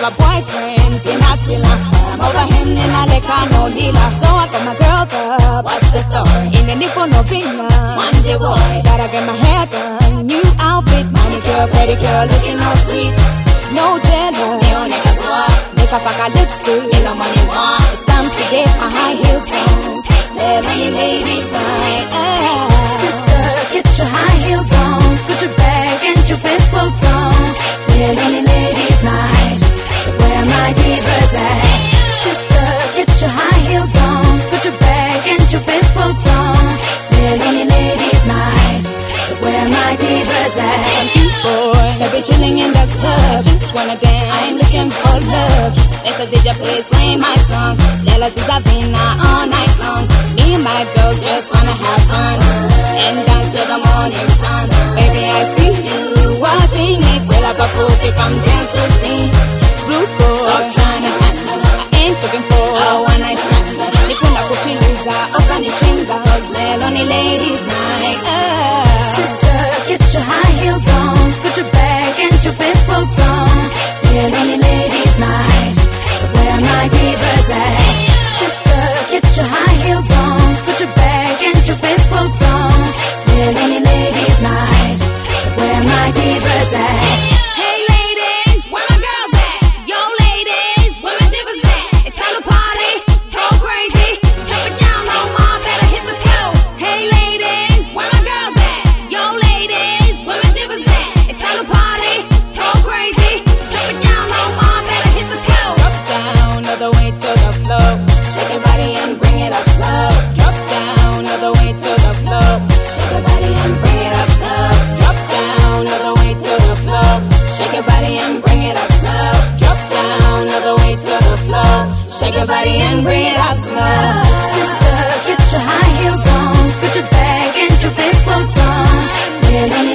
a boyfriend, pinasila. I'm over him, ninaleka no lila. So I got my girls up. What's the story? In the need for no vina. Monday boy, gotta get my hair done. New outfit, manicure, pedicure, looking all sweet. No jello, make up like a lipstick. In the money one, it's time to get my high heels on. Let any ladies night. Sister, get your high heels on. Put your bag and your best clothes on. Let any ladies night. So where my divas at? Sister, get your high heels on. Put your bag and your best clothes on. Let any ladies night. So where my divas at? Some people, they be chilling in the club, just wanna dance. I ain't looking for love. It's a DJ, please play my song. Lela Tizavina all night long. Me and my girls just wanna have fun and dance till the morning sun. Baby, I see you watching me. Pull up a foot, come dance with me. Blue boy, stop trying to handle. I ain't looking for a one night stand. If you're not watching Lisa, or Sunny Chinga, cause only ladies night. Sister, get your high heels on. Put your bag and your best clothes on. Let any ladies night. So where my divas at? Sister, get your high heels on. Put your bag and your best clothes on. Let any ladies night. So where my divas at? Hey ladies, where my girls at? Yo ladies, where my divas at? It's time to party, go crazy. Drop it down, oh ma, better hit the floor. Hey ladies, where my girls at? Yo ladies, where my divas at? It's time to party, go crazy. Drop it down, oh ma, better hit the floor. Drop down, other way to the floor. Shake your body and bring it up slow. Drop down, other way to the floor. Shake your body and bring it up slow. Drop down, other way to the floor. Shake your body and bring it up slow. Drop down, other way to the floor. Shake your body and bring it up slow. Sister, get your high heels on. Put your bag and your best clothes on. Let any